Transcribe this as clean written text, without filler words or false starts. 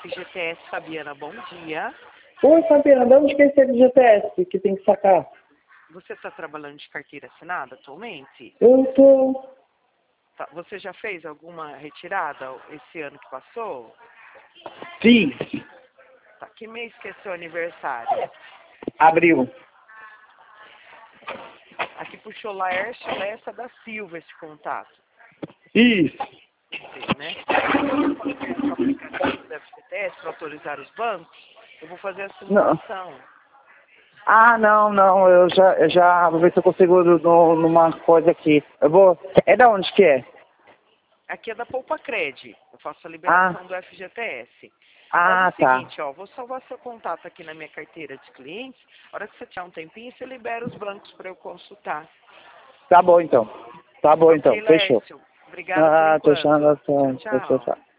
FGTS, Fabiana, bom dia. Oi, Fabiana, de onde que é esse FGTS que tem que sacar? Você está trabalhando de carteira assinada atualmente? Eu tô... Tá. Você já fez alguma retirada esse ano que passou? Fiz. Tá. Que mês que é seu aniversário? Abril. Aqui puxou Laércio Lessa da Silva esse contato. Isso. Sim, né? Eu fazer o aplicativo do FGTS para autorizar os bancos, eu vou fazer a Não. simulação. Ah, não, eu já vou ver se eu consigo numa coisa aqui. Eu vou... É da onde que é? Aqui é da Poupa Cred. Eu faço a liberação do FGTS. Faz o Tá. seguinte, ó, vou salvar seu contato aqui na minha carteira de clientes. A hora que você tiver um tempinho, você libera os bancos para eu consultar. Tá bom então. Ok, Fechou. Laércio. Obrigada por Tô enquanto. achando. Tchau, tchau. Tchau.